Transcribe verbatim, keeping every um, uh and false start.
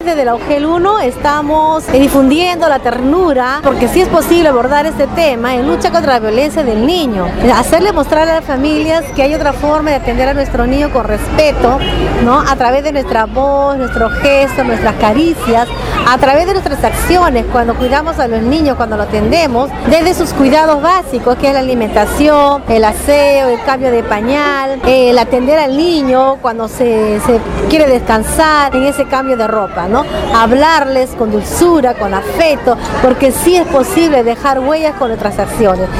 parte de la U G E L uno estamos difundiendo la ternura, porque sí es posible abordar este tema en lucha contra la violencia del niño. Hacerle mostrar a las familias que hay otra forma de atender a nuestro niño con respeto, ¿no? A través de nuestra voz, nuestros gestos, nuestras caricias, a través de nuestras acciones, cuando cuidamos a los niños, cuando lo atendemos, desde sus cuidados básicos, que es la alimentación, el aseo, el cambio de pañal, el atender al niño cuando se, se quiere descansar, en ese cambio de ropa, ¿no? Hablarles con dulzura, con afecto, porque sí es posible dejar huellas con nuestras acciones.